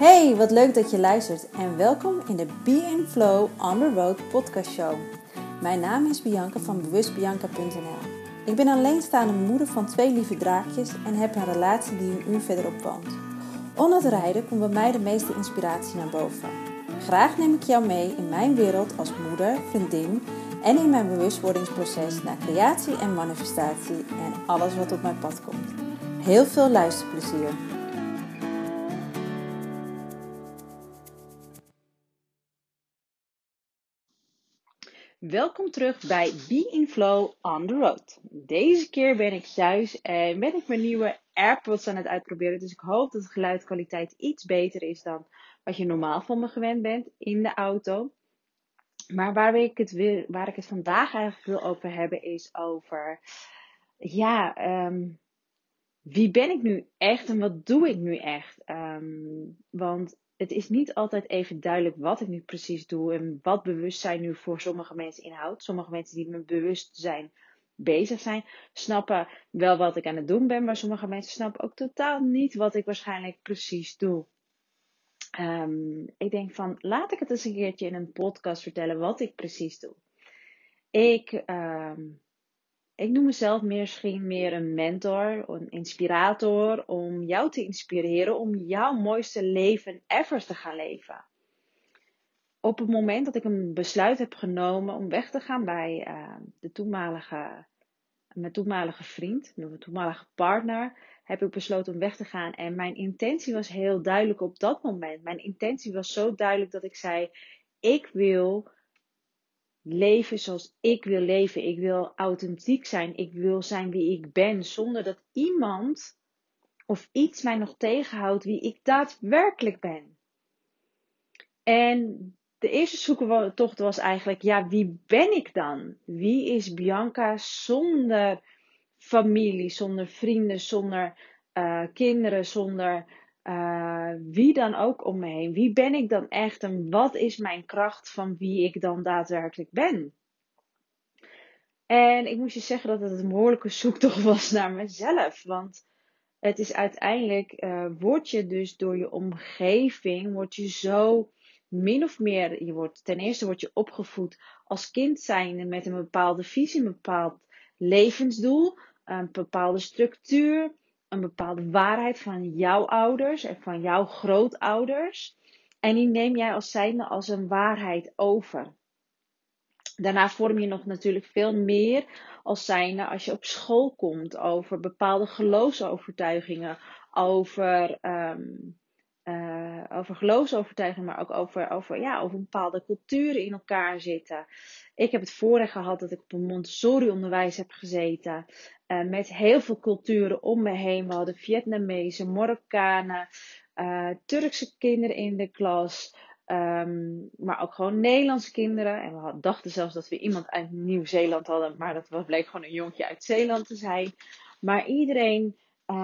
Hey, wat leuk dat je luistert en welkom in de Be in Flow on the Road podcast show. Mijn naam is Bianca van bewustbianca.nl. Ik ben alleenstaande moeder van 2 lieve draakjes en heb een relatie die een uur verderop woont. Onder het rijden komt bij mij de meeste inspiratie naar boven. Graag neem ik jou mee in mijn wereld als moeder, vriendin en in mijn bewustwordingsproces naar creatie en manifestatie en alles wat op mijn pad komt. Heel veel luisterplezier! Welkom terug bij Be in Flow on the Road. Deze keer ben ik thuis en ben ik mijn nieuwe AirPods aan het uitproberen. Dus ik hoop dat de geluidskwaliteit iets beter is dan wat je normaal van me gewend bent in de auto. Maar waar ik het vandaag eigenlijk wil over hebben is over... wie ben ik nu echt en wat doe ik nu echt? Want het is niet altijd even duidelijk wat ik nu precies doe en wat bewustzijn nu voor sommige mensen inhoudt. Sommige mensen die met bewustzijn bezig zijn, snappen wel wat ik aan het doen ben, maar sommige mensen snappen ook totaal niet wat ik waarschijnlijk precies doe. Ik denk van, laat ik het eens een keertje in een podcast vertellen wat ik precies doe. Ik noem mezelf misschien meer een mentor, een inspirator, om jou te inspireren om jouw mooiste leven ever te gaan leven. Op het moment dat ik een besluit heb genomen om weg te gaan bij mijn toenmalige vriend, mijn toenmalige partner, heb ik besloten om weg te gaan. En mijn intentie was heel duidelijk op dat moment. Mijn intentie was zo duidelijk dat ik zei, ik wil leven zoals ik wil leven. Ik wil authentiek zijn. Ik wil zijn wie ik ben. Zonder dat iemand of iets mij nog tegenhoudt wie ik daadwerkelijk ben. En de eerste zoektocht was eigenlijk, wie ben ik dan? Wie is Bianca zonder familie, zonder vrienden, zonder kinderen, zonder wie dan ook om me heen? Wie ben ik dan echt en wat is mijn kracht van wie ik dan daadwerkelijk ben? En ik moest je zeggen dat het een behoorlijke zoektocht was naar mezelf. Want het is uiteindelijk, word je dus door je omgeving, word je zo min of meer, ten eerste word je opgevoed als kind zijnde met een bepaalde visie, een bepaald levensdoel, een bepaalde structuur, een bepaalde waarheid van jouw ouders en van jouw grootouders. En die neem jij als zijnde als een waarheid over. Daarna vorm je nog natuurlijk veel meer als zijnde als je op school komt over bepaalde geloofsovertuigingen, over geloofsovertuigingen, maar ook over bepaalde culturen in elkaar zitten. Ik heb het voorrecht gehad dat ik op een Montessori onderwijs heb gezeten, met heel veel culturen om me heen. We hadden Vietnamezen, Marokkanen, Turkse kinderen in de klas. Maar ook gewoon Nederlandse kinderen. En we dachten zelfs dat we iemand uit Nieuw-Zeeland hadden. Maar dat bleek gewoon een jongetje uit Zeeland te zijn. Maar iedereen,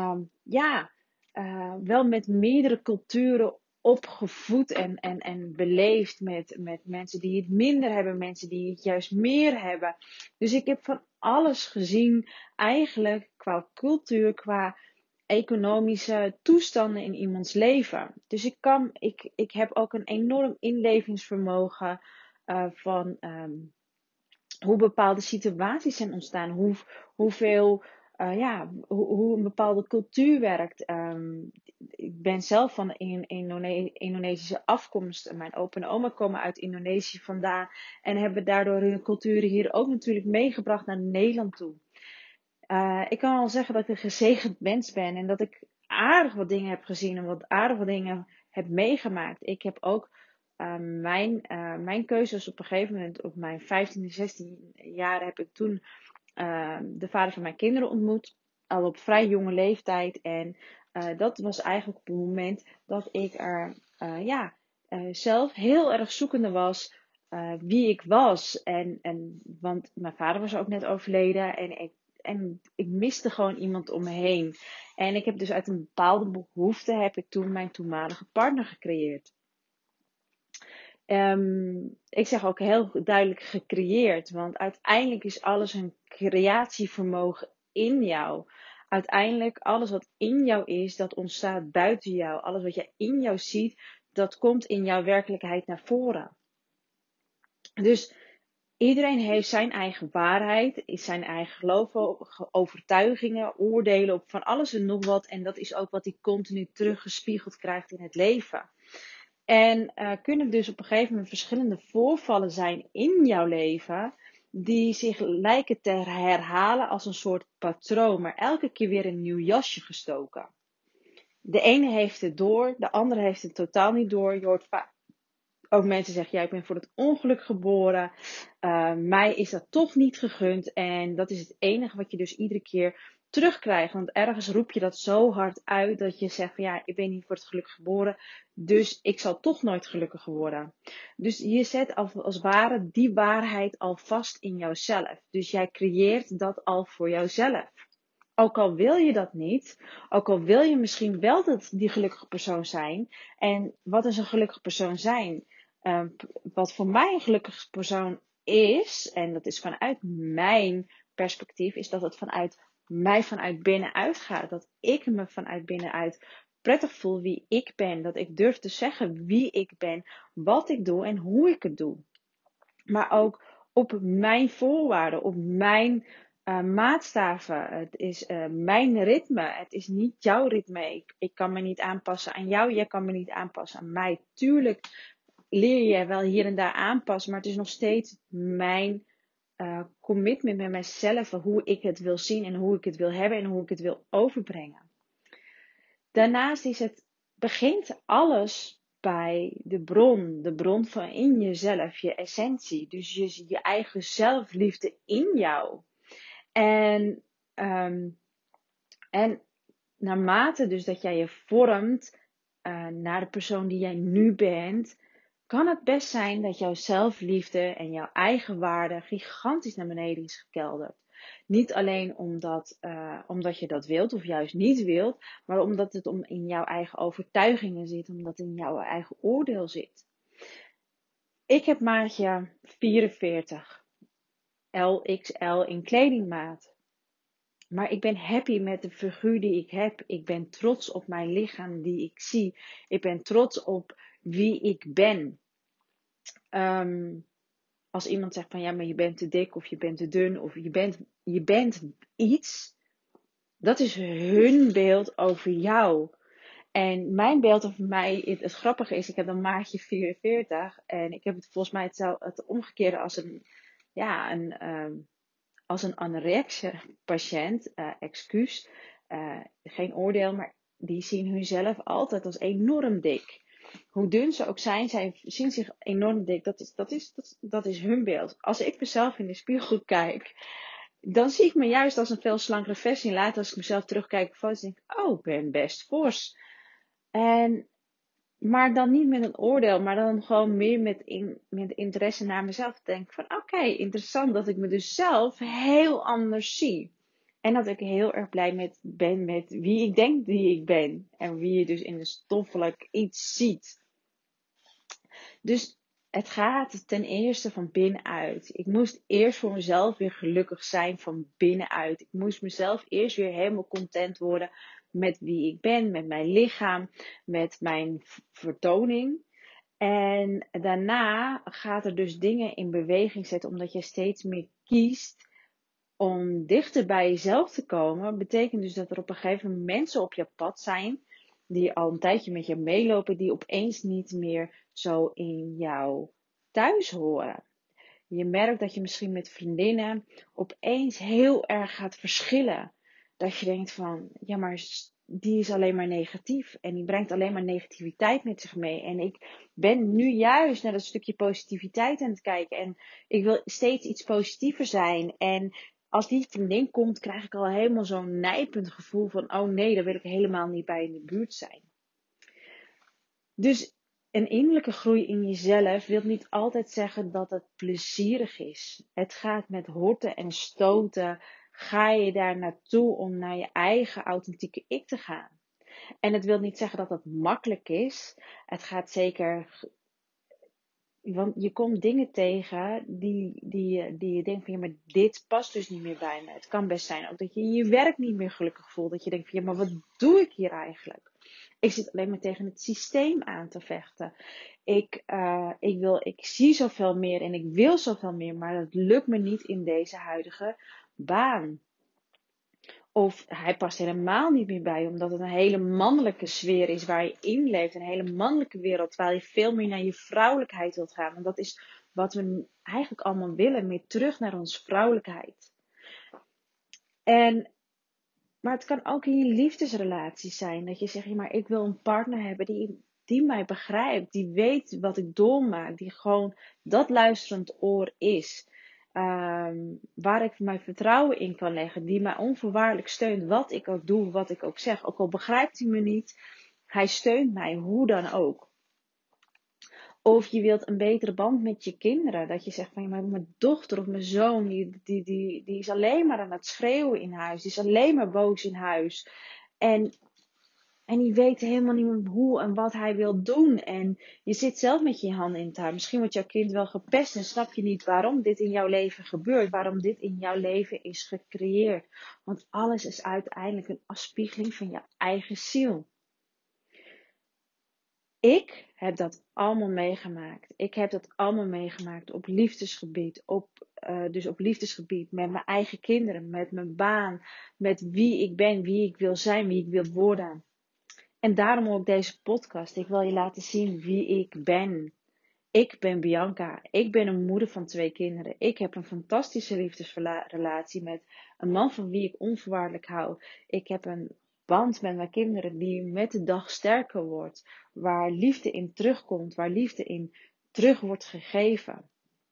wel met meerdere culturen opgevoed en beleefd. Met mensen die het minder hebben. Mensen die het juist meer hebben. Dus ik heb van alles gezien. Eigenlijk qua cultuur, qua economische toestanden in iemands leven. Dus ik heb ook een enorm inlevingsvermogen van hoe bepaalde situaties zijn ontstaan, hoe een bepaalde cultuur werkt. Ik ben zelf van Indonesische afkomst. Mijn opa en oma komen uit Indonesië vandaan en hebben daardoor hun culturen hier ook natuurlijk meegebracht naar Nederland toe. Ik kan wel zeggen dat ik een gezegend mens ben en dat ik aardig wat dingen heb gezien en wat aardig wat dingen heb meegemaakt. Ik heb ook mijn keuzes op een gegeven moment, op mijn 15e, 16 jaar, heb ik toen de vader van mijn kinderen ontmoet. Al op vrij jonge leeftijd. En dat was eigenlijk op het moment dat ik zelf heel erg zoekende was wie ik was. Want mijn vader was ook net overleden en ik miste gewoon iemand om me heen. En ik heb dus uit een bepaalde behoefte heb ik toen mijn toenmalige partner gecreëerd. Ik zeg ook heel duidelijk gecreëerd. Want uiteindelijk is alles een creatievermogen in jou. uiteindelijk alles wat in jou is, dat ontstaat buiten jou. Alles wat je in jou ziet, dat komt in jouw werkelijkheid naar voren. Dus iedereen heeft zijn eigen waarheid, zijn eigen geloven, overtuigingen, oordelen op van alles en nog wat. En dat is ook wat hij continu teruggespiegeld krijgt in het leven. En kunnen dus op een gegeven moment verschillende voorvallen zijn in jouw leven, die zich lijken te herhalen als een soort patroon, maar elke keer weer een nieuw jasje gestoken. De ene heeft het door, de andere heeft het totaal niet door. Je hoort vaak ook mensen zeggen, ja, ik ben voor het ongeluk geboren. Mij is dat toch niet gegund. En dat is het enige wat je dus iedere keer terugkrijgt. Want ergens roep je dat zo hard uit dat je zegt van ja, ik ben niet voor het geluk geboren. Dus ik zal toch nooit gelukkig worden. Dus je zet als het ware die waarheid al vast in jouzelf. Dus jij creëert dat al voor jouzelf. Ook al wil je dat niet, ook al wil je misschien wel die gelukkige persoon zijn. En wat is een gelukkige persoon zijn? Wat voor mij een gelukkige persoon is, en dat is vanuit mijn perspectief, is dat het vanuit mij vanuit binnenuit gaat. Dat ik me vanuit binnenuit prettig voel wie ik ben. Dat ik durf te zeggen wie ik ben, wat ik doe en hoe ik het doe. Maar ook op mijn voorwaarden, op mijn maatstaven. Het is mijn ritme. Het is niet jouw ritme. Ik kan me niet aanpassen aan jou. Jij kan me niet aanpassen aan mij. Tuurlijk leer je wel hier en daar aanpassen. Maar het is nog steeds mijn commitment met mijzelf. Hoe ik het wil zien en hoe ik het wil hebben en hoe ik het wil overbrengen. Daarnaast begint alles bij de bron van in jezelf, je essentie. Dus je eigen zelfliefde in jou. En naarmate dus dat jij je vormt naar de persoon die jij nu bent, kan het best zijn dat jouw zelfliefde en jouw eigen waarde gigantisch naar beneden is gekelderd. Niet alleen omdat je dat wilt of juist niet wilt, maar omdat het in jouw eigen overtuigingen zit, omdat het in jouw eigen oordeel zit. Ik heb maatje 44, LXL in kledingmaat. Maar ik ben happy met de figuur die ik heb. Ik ben trots op mijn lichaam die ik zie. Ik ben trots op wie ik ben. Als iemand zegt van ja, maar je bent te dik of je bent te dun of je bent iets. Dat is hun beeld over jou. En mijn beeld over mij, het grappige is, ik heb een maatje 44. En ik heb het volgens mij het omgekeerde als een anorexia patiënt, excuus, geen oordeel, maar die zien hunzelf altijd als enorm dik. Hoe dun ze ook zijn, zij zien zich enorm dik. Dat is hun beeld. Als ik mezelf in de spiegel kijk, dan zie ik me juist als een veel slankere versie. Later als ik mezelf terugkijk op foto's, denk ik, oh, ik ben best fors. Maar dan niet met een oordeel, maar dan gewoon meer met interesse naar mezelf. Te denken van oké, interessant dat ik me dus zelf heel anders zie. En dat ik heel erg blij ben met wie ik denk die ik ben. En wie je dus in een stoffelijk iets ziet. Dus het gaat ten eerste van binnenuit. Ik moest eerst voor mezelf weer gelukkig zijn van binnenuit. Ik moest mezelf eerst weer helemaal content worden met wie ik ben, met mijn lichaam, met mijn vertoning. En daarna gaat er dus dingen in beweging zetten, omdat je steeds meer kiest om dichter bij jezelf te komen. Betekent dus dat er op een gegeven moment mensen op je pad zijn, die al een tijdje met je meelopen, die opeens niet meer zo in jou thuis horen. Je merkt dat je misschien met vriendinnen opeens heel erg gaat verschillen. Dat je denkt van, ja maar die is alleen maar negatief. En die brengt alleen maar negativiteit met zich mee. En ik ben nu juist naar dat stukje positiviteit aan het kijken. En ik wil steeds iets positiever zijn. En als die vriendin komt, krijg ik al helemaal zo'n nijpend gevoel van, oh nee, daar wil ik helemaal niet bij in de buurt zijn. Dus een innerlijke groei in jezelf wil niet altijd zeggen dat het plezierig is. Het gaat met horten en stoten. Ga je daar naartoe om naar je eigen authentieke ik te gaan. En het wil niet zeggen dat het makkelijk is. Het gaat zeker Want je komt dingen tegen die je denkt van ja, maar dit past dus niet meer bij me. Het kan best zijn ook dat je in je werk niet meer gelukkig voelt. Dat je denkt van ja, maar wat doe ik hier eigenlijk? Ik zit alleen maar tegen het systeem aan te vechten. Ik zie zoveel meer en ik wil zoveel meer, maar dat lukt me niet in deze huidige baan. Of hij past helemaal niet meer bij, omdat het een hele mannelijke sfeer is waar je in leeft. Een hele mannelijke wereld, waar je veel meer naar je vrouwelijkheid wilt gaan. En dat is wat we eigenlijk allemaal willen, meer terug naar onze vrouwelijkheid. Maar het kan ook in je liefdesrelatie zijn. Dat je zegt, ja, maar ik wil een partner hebben die mij begrijpt. Die weet wat ik doormaak. Die gewoon dat luisterend oor is. Waar ik mijn vertrouwen in kan leggen. Die mij onvoorwaardelijk steunt. Wat ik ook doe, wat ik ook zeg. Ook al begrijpt hij me niet. Hij steunt mij, hoe dan ook. Of je wilt een betere band met je kinderen. Dat je zegt van, ja, maar mijn dochter of mijn zoon, die is alleen maar aan het schreeuwen in huis. Die is alleen maar boos in huis. En die weet helemaal niet meer hoe en wat hij wil doen. En je zit zelf met je handen in het haar. Misschien wordt jouw kind wel gepest en snap je niet waarom dit in jouw leven gebeurt. Waarom dit in jouw leven is gecreëerd. Want alles is uiteindelijk een afspiegeling van je eigen ziel. Ik heb dat allemaal meegemaakt. Ik heb dat allemaal meegemaakt op liefdesgebied. Dus op liefdesgebied met mijn eigen kinderen, met mijn baan, met wie ik ben, wie ik wil zijn, wie ik wil worden. En daarom ook deze podcast. Ik wil je laten zien wie ik ben. Ik ben Bianca. Ik ben een moeder van 2 kinderen. Ik heb een fantastische liefdesrelatie met een man van wie ik onvoorwaardelijk hou. Ik heb een band met mijn kinderen die met de dag sterker wordt. Waar liefde in terugkomt. Waar liefde in terug wordt gegeven.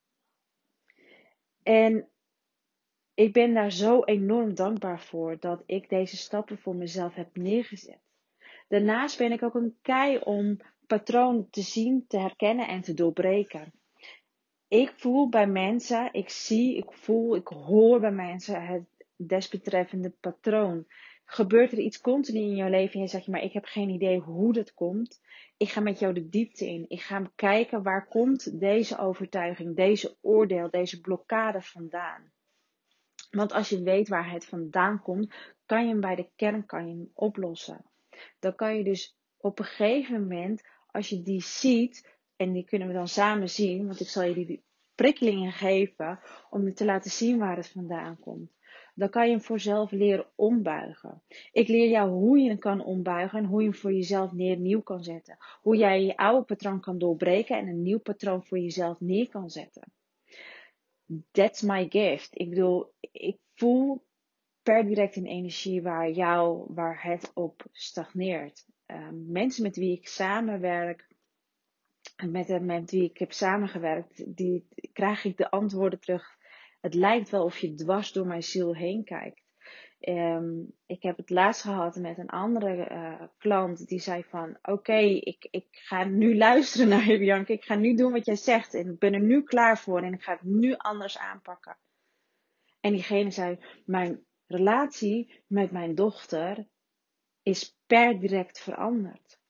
En ik ben daar zo enorm dankbaar voor dat ik deze stappen voor mezelf heb neergezet. Daarnaast ben ik ook een kei om patronen te zien, te herkennen en te doorbreken. Ik voel bij mensen, ik zie, ik voel, ik hoor bij mensen het desbetreffende patroon. Gebeurt er iets continu in jouw leven en je zegt, maar ik heb geen idee hoe dat komt. Ik ga met jou de diepte in. Ik ga kijken waar komt deze overtuiging, deze oordeel, deze blokkade vandaan. Want als je weet waar het vandaan komt, kan je hem bij de kern oplossen. Dan kan je dus op een gegeven moment, als je die ziet, en die kunnen we dan samen zien, want ik zal je die prikkelingen geven om je te laten zien waar het vandaan komt. Dan kan je hem voor jezelf leren ombuigen. Ik leer jou hoe je hem kan ombuigen en hoe je hem voor jezelf nieuw kan zetten. Hoe jij je oude patroon kan doorbreken en een nieuw patroon voor jezelf neer kan zetten. That's my gift. Ik bedoel, ik voel per direct een energie waar het op stagneert. Mensen met wie ik samenwerk, met wie ik heb samengewerkt, die krijg ik de antwoorden terug. Het lijkt wel of je dwars door mijn ziel heen kijkt. Ik heb het laatst gehad met een andere klant die zei van oké, ik ga nu luisteren naar je, Bianca. Ik ga nu doen wat jij zegt en ik ben er nu klaar voor en ik ga het nu anders aanpakken. En diegene zei, mijn relatie met mijn dochter is per direct veranderd.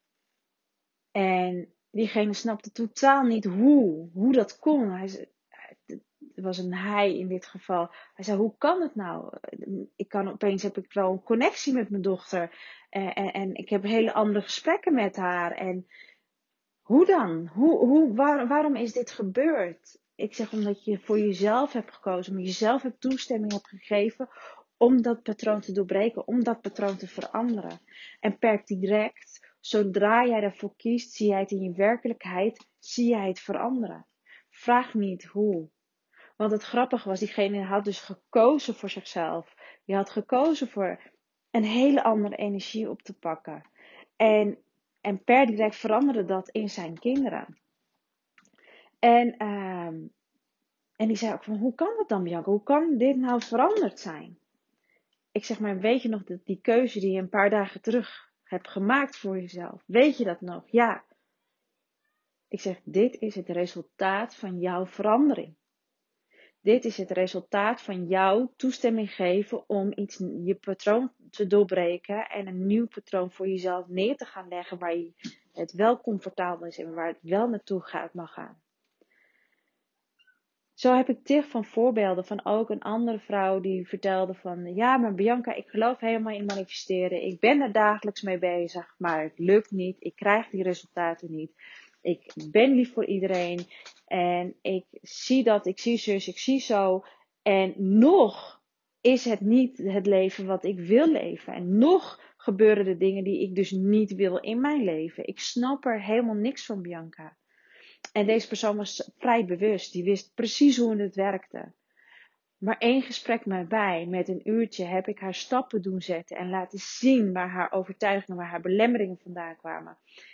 En diegene snapte totaal niet hoe dat kon. Het was een hij in dit geval. Hij zei, hoe kan het nou? Opeens heb ik wel een connectie met mijn dochter. En ik heb hele andere gesprekken met haar. En hoe dan? Waarom is dit gebeurd? Ik zeg omdat je voor jezelf hebt gekozen. Omdat je jezelf toestemming hebt gegeven om dat patroon te doorbreken. Om dat patroon te veranderen. En per direct, zodra jij ervoor kiest, zie jij het in je werkelijkheid. Zie jij het veranderen. Vraag niet hoe. Want het grappige was, diegene had dus gekozen voor zichzelf. Die had gekozen voor een hele andere energie op te pakken. En per direct veranderde dat in zijn kinderen. En die zei ook van, hoe kan dat dan, Bianca? Hoe kan dit nou veranderd zijn? Ik zeg maar, weet je nog die keuze die je een paar dagen terug hebt gemaakt voor jezelf? Weet je dat nog? Ja. Ik zeg, dit is het resultaat van jouw verandering. Dit is het resultaat van jouw toestemming geven om je patroon te doorbreken en een nieuw patroon voor jezelf neer te gaan leggen waar je het wel comfortabel is en waar het wel naartoe mag gaan. Zo heb ik tig van voorbeelden van ook een andere vrouw die vertelde van, ja, maar Bianca, ik geloof helemaal in manifesteren. Ik ben er dagelijks mee bezig, maar het lukt niet. Ik krijg die resultaten niet. Ik ben lief voor iedereen en ik zie dat, ik zie zus, ik zie zo. En nog is het niet het leven wat ik wil leven. En nog gebeuren de dingen die ik dus niet wil in mijn leven. Ik snap er helemaal niks van, Bianca. En deze persoon was vrij bewust. Die wist precies hoe het werkte. Maar één gesprek met mij, met een uurtje, heb ik haar stappen doen zetten. En laten zien waar haar overtuigingen, waar haar belemmeringen vandaan kwamen.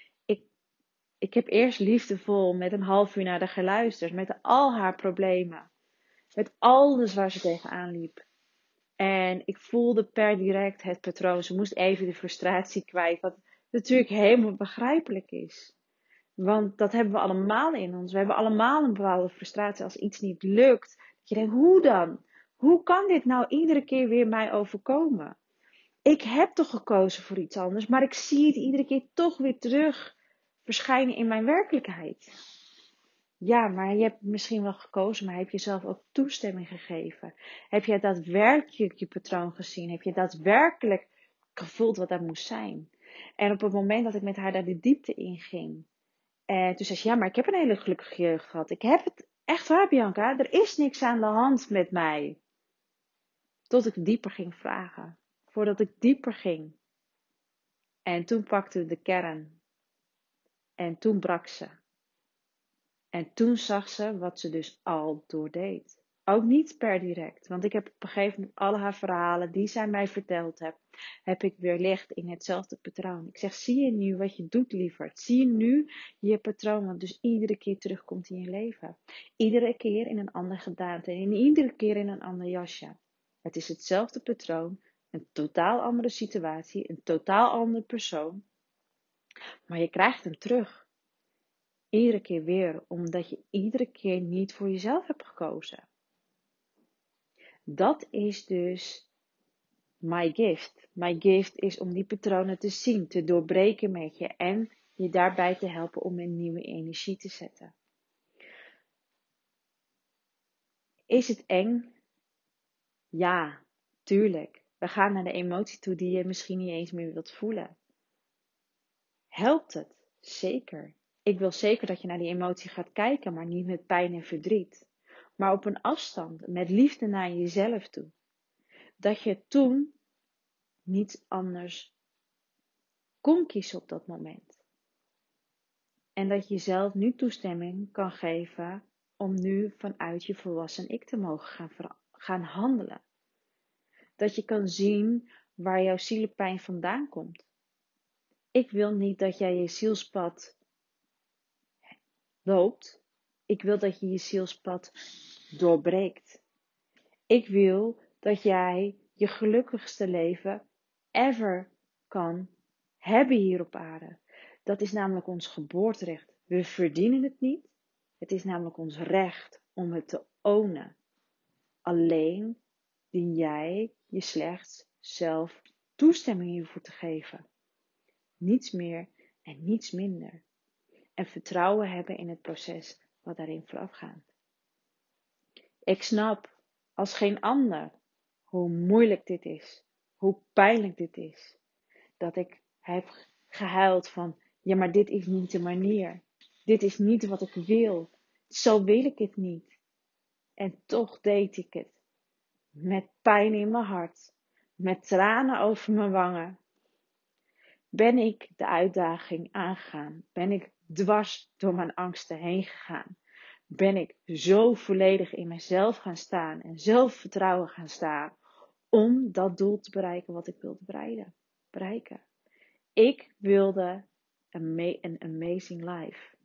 Ik heb eerst liefdevol met een half uur naar haar geluisterd. Met al haar problemen. Met alles waar ze tegenaan liep. En ik voelde per direct het patroon. Ze moest even de frustratie kwijt. Wat natuurlijk helemaal begrijpelijk is. Want dat hebben we allemaal in ons. We hebben allemaal een bepaalde frustratie als iets niet lukt. Dat je denkt, hoe dan? Hoe kan dit nou iedere keer weer mij overkomen? Ik heb toch gekozen voor iets anders, maar ik zie het iedere keer toch weer terug verschijnen in mijn werkelijkheid. Ja, maar je hebt misschien wel gekozen, maar heb je zelf ook toestemming gegeven? Heb je daadwerkelijk je patroon gezien? Heb je daadwerkelijk gevoeld wat dat moest zijn? En op het moment dat ik met haar daar de diepte in ging, en toen zei ze, ja, maar ik heb een hele gelukkige jeugd gehad. Ik heb het echt waar, Bianca. Er is niks aan de hand met mij. Tot ik dieper ging vragen. Voordat ik dieper ging. En toen pakte de kern. En toen brak ze. En toen zag ze wat ze dus al doordeed. Ook niet per direct. Want ik heb op een gegeven moment alle haar verhalen die zij mij verteld heeft, heb ik weerlegd in hetzelfde patroon. Ik zeg, zie je nu wat je doet, lieverd? Zie je nu je patroon wat dus iedere keer terugkomt in je leven? Iedere keer in een andere gedaante en iedere keer in een ander jasje. Het is hetzelfde patroon, een totaal andere situatie, een totaal andere persoon. Maar je krijgt hem terug. Iedere keer weer, omdat je iedere keer niet voor jezelf hebt gekozen. Dat is dus my gift. My gift is om die patronen te zien, te doorbreken met je en je daarbij te helpen om een nieuwe energie te zetten. Is het eng? Ja, tuurlijk. We gaan naar de emotie toe die je misschien niet eens meer wilt voelen. Helpt het? Zeker. Ik wil zeker dat je naar die emotie gaat kijken, maar niet met pijn en verdriet. Maar op een afstand, met liefde naar jezelf toe. Dat je toen niets anders kon kiezen op dat moment. En dat je jezelf nu toestemming kan geven om nu vanuit je volwassen ik te mogen gaan handelen. Dat je kan zien waar jouw zielepijn vandaan komt. Ik wil niet dat jij je zielspad loopt. Ik wil dat je je zielspad doorbreekt. Ik wil dat jij je gelukkigste leven ever kan hebben hier op aarde. Dat is namelijk ons geboorterecht. We verdienen het niet. Het is namelijk ons recht om het te ownen. Alleen dien jij je slechts zelf toestemming hiervoor te geven. Niets meer en niets minder. En vertrouwen hebben in het proces wat daarin voorafgaat. Ik snap als geen ander hoe moeilijk dit is. Hoe pijnlijk dit is. Dat ik heb gehuild van, ja, maar dit is niet de manier. Dit is niet wat ik wil. Zo wil ik het niet. En toch deed ik het. Met pijn in mijn hart. Met tranen over mijn wangen. Ben ik de uitdaging aangegaan. Ben ik dwars door mijn angsten heen gegaan. Ben ik zo volledig in mezelf gaan staan. En zelfvertrouwen gaan staan. Om dat doel te bereiken wat ik wilde bereiken. Ik wilde een amazing life.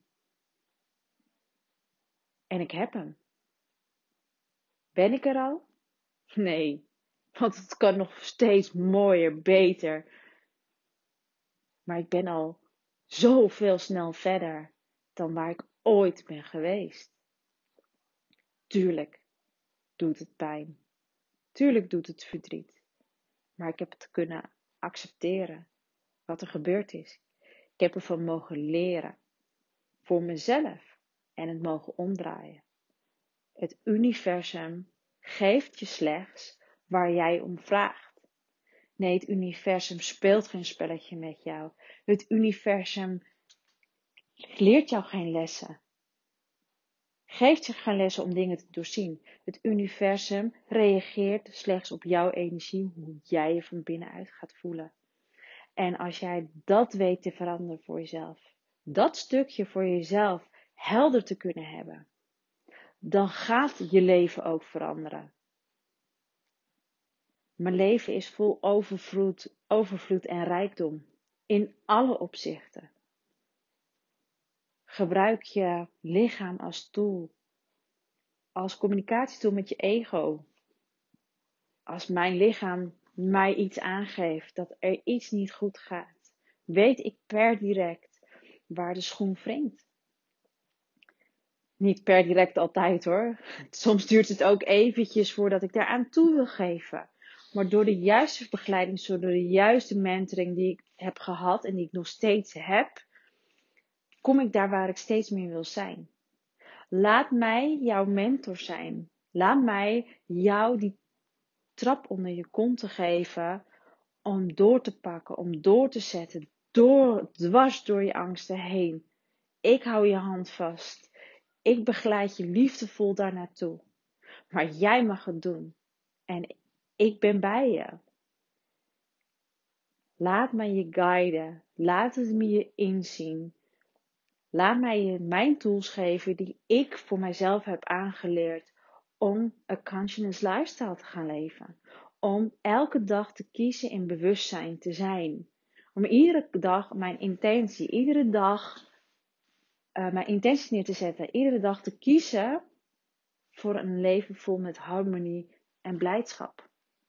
En ik heb hem. Ben ik er al? Nee. Want het kan nog steeds mooier, beter. Maar ik ben al zoveel snel verder dan waar ik ooit ben geweest. Tuurlijk doet het pijn. Tuurlijk doet het verdriet. Maar ik heb het kunnen accepteren. Wat er gebeurd is. Ik heb ervan mogen leren. Voor mezelf. En het mogen omdraaien. Het universum geeft je slechts waar jij om vraagt. Nee, het universum speelt geen spelletje met jou. Het universum leert jou geen lessen. Geeft je geen lessen om dingen te doorzien. Het universum reageert slechts op jouw energie, hoe jij je van binnenuit gaat voelen. En als jij dat weet te veranderen voor jezelf, dat stukje voor jezelf helder te kunnen hebben, dan gaat je leven ook veranderen. Mijn leven is vol overvloed en rijkdom. In alle opzichten. Gebruik je lichaam als tool. Als communicatietool met je ego. Als mijn lichaam mij iets aangeeft dat er iets niet goed gaat, weet ik per direct waar de schoen wringt. Niet per direct altijd hoor. Soms duurt het ook eventjes voordat ik daaraan toe wil geven. Maar door de juiste begeleiding, door de juiste mentoring die ik heb gehad en die ik nog steeds heb, kom ik daar waar ik steeds meer wil zijn. Laat mij jouw mentor zijn. Laat mij jou die trap onder je kont te geven om door te pakken, om door te zetten, dwars door je angsten heen. Ik hou je hand vast. Ik begeleid je liefdevol daar naartoe. Maar jij mag het doen. En ik ben bij je. Laat mij je guiden. Laat het me je inzien. Laat mij je mijn tools geven die ik voor mijzelf heb aangeleerd om een conscious lifestyle te gaan leven. Om elke dag te kiezen in bewustzijn te zijn. Om iedere dag mijn intentie neer te zetten. Iedere dag te kiezen voor een leven vol met harmonie en blijdschap.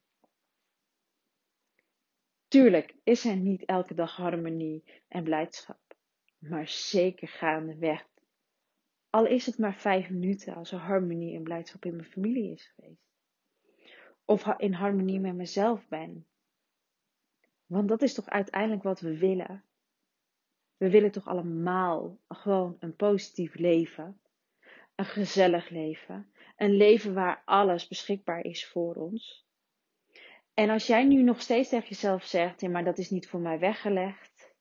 Tuurlijk is er niet elke dag harmonie en blijdschap. Maar zeker gaandeweg. Al is het maar 5 minuten als er harmonie en blijdschap in mijn familie is geweest. Of in harmonie met mezelf ben. Want dat is toch uiteindelijk wat we willen. We willen toch allemaal gewoon een positief leven. Een gezellig leven. Een leven waar alles beschikbaar is voor ons. En als jij nu nog steeds tegen jezelf zegt, ja, maar dat is niet voor mij weggelegd.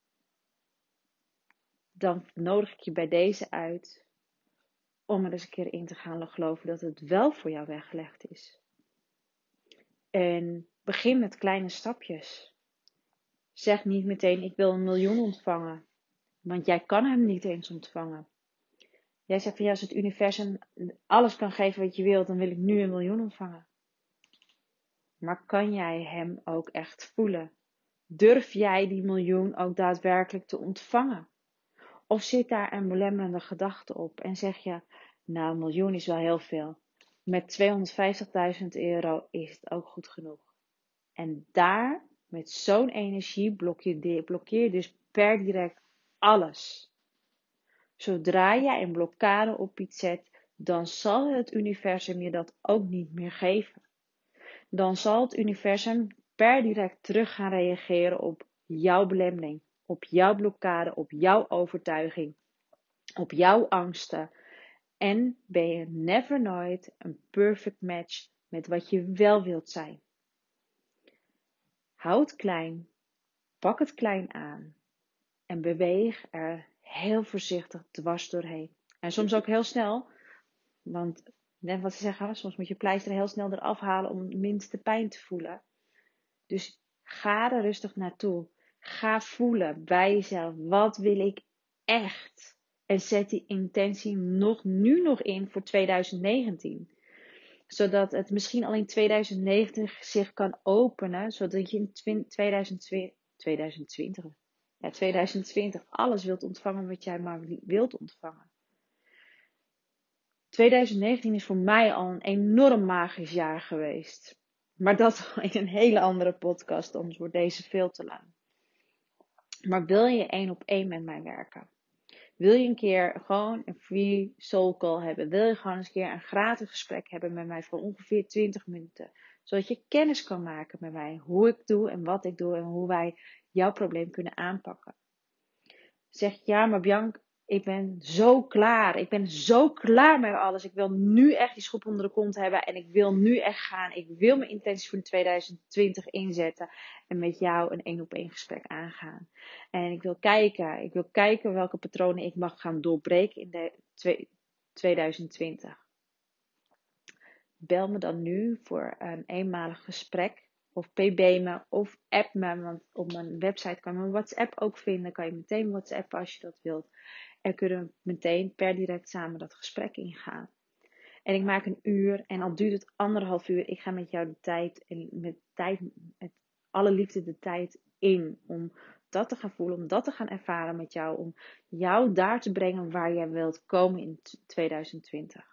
Dan nodig ik je bij deze uit om er eens een keer in te gaan geloven dat het wel voor jou weggelegd is. En begin met kleine stapjes. Zeg niet meteen, ik wil 1 miljoen ontvangen. Want jij kan hem niet eens ontvangen. Jij zegt van ja, als het universum alles kan geven wat je wilt, dan wil ik nu 1 miljoen ontvangen. Maar kan jij hem ook echt voelen? Durf jij die miljoen ook daadwerkelijk te ontvangen? Of zit daar een belemmerende gedachte op en zeg je, nou 1 miljoen is wel heel veel. Met 250.000 euro is het ook goed genoeg. En daar, met zo'n energie, blokkeer je dus per direct alles. Zodra jij een blokkade op iets zet, dan zal het universum je dat ook niet meer geven. Dan zal het universum per direct terug gaan reageren op jouw belemmering, op jouw blokkade, op jouw overtuiging, op jouw angsten. En ben je never nooit een perfect match met wat je wel wilt zijn. Houd klein, pak het klein aan en beweeg er heel voorzichtig dwars doorheen. En soms ook heel snel, want net wat ze zeggen, soms moet je pleister heel snel eraf halen om de minste pijn te voelen. Dus ga er rustig naartoe. Ga voelen bij jezelf, wat wil ik echt? En zet die intentie nu nog in voor 2019. Zodat het misschien al in 2090 zich kan openen. Zodat je in 2020 alles wilt ontvangen wat jij maar wilt ontvangen. 2019 is voor mij al een enorm magisch jaar geweest. Maar dat in een hele andere podcast, anders wordt deze veel te lang. Maar wil je 1-op-1 met mij werken? Wil je een keer gewoon een free soul call hebben? Wil je gewoon eens een keer een gratis gesprek hebben met mij voor ongeveer 20 minuten? Zodat je kennis kan maken met mij. Hoe ik doe en wat ik doe en hoe wij jouw probleem kunnen aanpakken. Zeg ja, maar Bianca, Ik ben zo klaar. Ik ben zo klaar met alles. Ik wil nu echt die schop onder de kont hebben. En ik wil nu echt gaan. Ik wil mijn intenties voor 2020 inzetten. En met jou een 1-op-1 gesprek aangaan. En ik wil kijken welke patronen ik mag gaan doorbreken in de 2020. Bel me dan nu voor een eenmalig gesprek. Of pb me of app me. Want op mijn website kan je mijn WhatsApp ook vinden. Kan je meteen WhatsAppen als je dat wilt. En kunnen we meteen per direct samen dat gesprek ingaan. En ik maak een uur. En al duurt het 1,5 uur. Ik ga met jou de tijd. En met alle liefde de tijd in. Om dat te gaan voelen. Om dat te gaan ervaren met jou. Om jou daar te brengen waar jij wilt komen in 2020.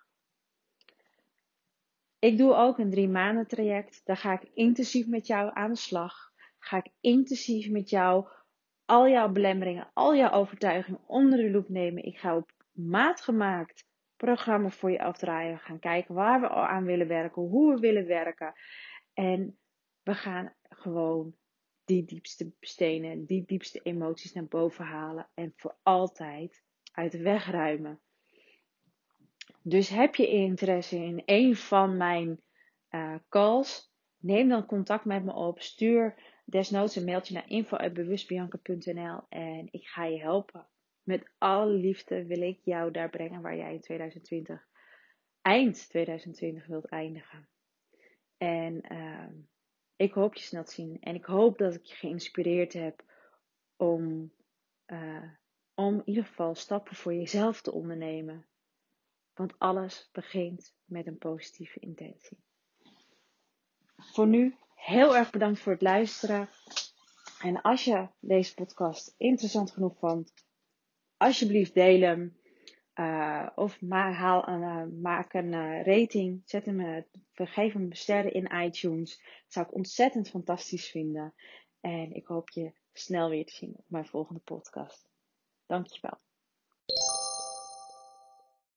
Ik doe ook een 3 maanden traject. Daar ga ik intensief met jou aan de slag. Ga ik intensief met jou al jouw belemmeringen, al jouw overtuigingen onder de loep nemen. Ik ga op maat gemaakt programma voor je afdraaien. We gaan kijken waar we aan willen werken, hoe we willen werken. En we gaan gewoon die diepste stenen, die diepste emoties naar boven halen. En voor altijd uit de weg ruimen. Dus heb je interesse in een van mijn calls? Neem dan contact met me op. Stuur desnoods een mailtje naar info@bewustbianca.nl en ik ga je helpen. Met alle liefde wil ik jou daar brengen waar jij in eind 2020 wilt eindigen. En ik hoop je snel te zien. En ik hoop dat ik je geïnspireerd heb om in ieder geval stappen voor jezelf te ondernemen. Want alles begint met een positieve intentie. Voor nu heel erg bedankt voor het luisteren. En als je deze podcast interessant genoeg vond, alsjeblieft deel hem. Of maak een rating. Geef hem sterren in iTunes. Dat zou ik ontzettend fantastisch vinden. En ik hoop je snel weer te zien op mijn volgende podcast. Dankjewel.